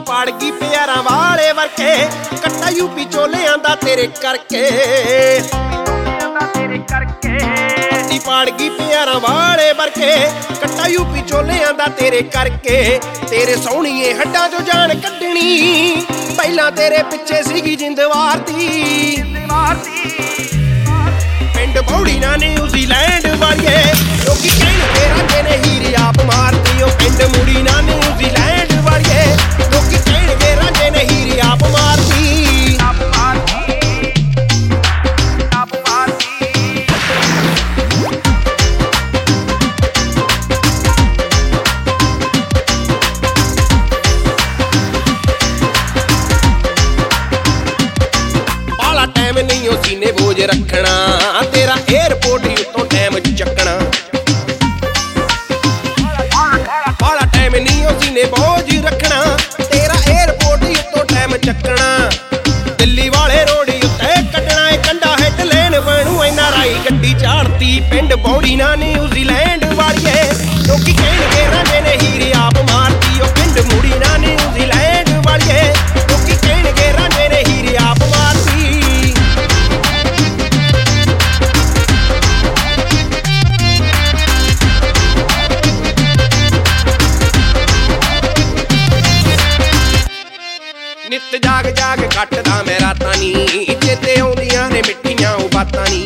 ਪਾੜ ਗਈ ਪਿਆਰਾਂ ਵਾਲੇ ਵਰਕੇ ਕੱਟਾ ਯੂਪੀ ਚੋਲਿਆਂ ਦਾ ਤੇਰੇ ਕਰਕੇ ਅੱਤੀ ਪਾੜ ਗਈ ਪਿਆਰਾਂ ਵਾਲੇ ਵਰਕੇ ਕੱਟਾ ਯੂਪੀ ਚੋਲਿਆਂ ਦਾ ਤੇਰੇ ਕਰਕੇ ਤੇਰੇ ਸੋਹਣੀਏ ਹੱਡਾਂ ਚੋਂ ਜਾਨ ਕੱਢਣੀ ਪਹਿਲਾਂ ਤੇਰੇ ਪਿੱਛੇ ਸੀਗੀ ਜਿੰਦਵਾਰ ਦੀ ਪਿੰਡ ਬੌੜੀ ਨਾ ਨਿਊਜ਼ੀਲੈਂਡ ਵਾਲੀਏ ਲੋਕੀ ਕਹਿਣਗੇ ਰਾਂਝੇ ਨੇ ਹੀਰ ਆਪ ਮਾਰਦੀ ਉਹ ਪਿੰਡ ਮੁੜੀ ਨਾ ਨਿਊਜ਼ੀਲੈਂਡ ਵਾਲੀਏ ਲੋਕੀ ਕਹਿਣਗੇ ਰਾਂਝੇ ਨੇ ਹੀਰ ਆਪ ਮਾਰਦੀ ਬਾਲਾ ਟਾਈਮ ਨਹੀਂ ਉਹ ਸੀਨੇ ਬੋਝ ਰੱਖਣਾ ਤੇਰਾ 에ਅਰਪੋਰਟ ਉੱਤੋਂ ਟਾਈਮ ਚੱਕਣਾ ਬਾਲਾ ਟਾਈਮ ਨਹੀਂ ਉਹ ਸੀਨੇ ਬੋਝ ਰੱਖਣਾ ਤੇਰਾ 에ਅਰਪੋਰਟ ਉੱਤੋਂ ਟਾਈਮ ਚੱਕਣਾ ਦਿੱਲੀ ਵਾਲੇ ਰੋਡ ਉੱਤੇ ਕੱਢਣਾ ਇਹ ਕੰਡਾ ਹੈਡ ਲੈਣ ਬਣੂ NRI ਗੱਡੀ ਚਾੜਤੀ ਪਿੰਡ ਬੌੜੀ ਨਾ ਨਿਊਜ਼ੀਲੈਂਡ ਵਾਲੀਏ ਲੋਕੀ ਕਹਿਣਗੇ ਰਾਂਝੇ ਨੇ ਹੀਰ ਆਪ ਮਾਰਤੀ ਉਹ ਪਿੰਡ ਮੁੜੀ ਨਾ ਨਿਊਜ਼ੀਲੈਂਡ ਵਾਲੀਏ ਲੋਕੀ ਕਹਿਣਗੇ ਰਾਂਝੇ ਨੇ ਹੀਰ ਆਪ ਮਾਰਤੀ ਨਿੱਤ ਜਾਗ ਜਾਗ ਕੱਟਦਾ ਮੈਂ ਰਾਤਾਂ ਨੀ ਚੇਤੇ ਆਉਂਦੀਆਂ ਨੇ ਮਿੱਠੀਆਂ ਉਹ ਬਾਤਾਂ ਨੀ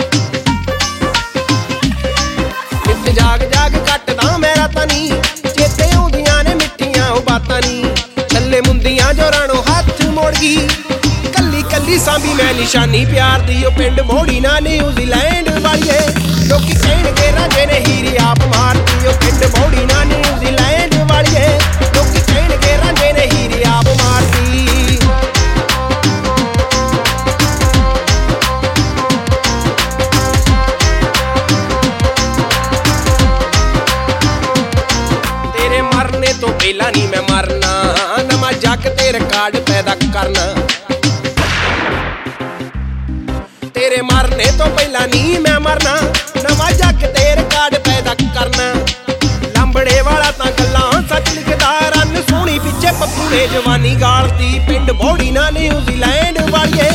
ਨਿੱਤ ਜਾਗ ਜਾਗ ਕੱਟਦਾ ਮੈਂ ਰਾਤਾਂ ਨੀ ਚੇਤੇ ਆਉਂਦੀਆਂ ਨੇ ਮਿੱਠੀਆਂ ਉਹ ਬਾਤਾਂ ਨੀ ਛੱਲੇ ਮੁੰਦੀਆਂ ਜੋਰਾਣੋਂ ਹੱਥ ਮੋੜ ਗਈ ਕੱਲੀ ਕੱਲੀ ਸਾਂਭੀ ਮੈਂ ਨਿਸ਼ਾਨੀ ਪਿਆਰ ਦੀ ਉਹ ਪਿੰਡ ਮੋੜੀ ਨਾ ਨਿਊਜ਼ੀਲੈਂਡ ਵਾਲੀਏ ਲੋਕੀ ਕਹਿਣਗੇ ਰਾਂਝੇ ਨੇ ਹੀਰ ਆਪ ਮਾਰਦੀ ਉਹ ਪਿੰਡ ਮੋੜੀ ਨਾ ਨਿਊਜ਼ੀਲੈਂਡ ਵਾਲੀਏ ਲੋਕੀ ਕਹਿਣਗੇ ਰਾਂਝੇ ਨੇ ਹੀਰ ਆਪ ਮਾਰਦੀ ਤੇਰੇ ਮਰਨੇ ਤੋਂ ਪਹਿਲਾਂ ਨਹੀਂ ਮੈਂ ਮਰਨਾ ਨਵਾਂ ਜੱਗ ਤੇ ਰਿਕਾਰਡ ਪੈਦਾ ਕਰਨਾ ਤੇਰੇ ਮਰਨੇ ਤੋਂ ਪਹਿਲਾਂ ਨਹੀਂ ਮੈਂ ਮਰਨਾ ਨਵਾਂ ਜੱਗ ਤੇ ਰਿਕਾਰਡ ਪੈਦਾ ਕਰਨਾ ਲੰਬੜੇ ਵਾਲਾ ਤਾਂ ਗੱਲਾਂ ਸੱਚ ਲਿਖਦਾ ਰੰਨ ਸੋਹਣੀ ਪਿੱਛੇ ਪੱਪੂ ਨੇ ਜਵਾਨੀ ਗਾਲਦੀ ਪਿੰਡ ਬੌੜੀ ਨਾ ਨਿਊਜ਼ੀਲੈਂਡ ਵਾਲੀਏ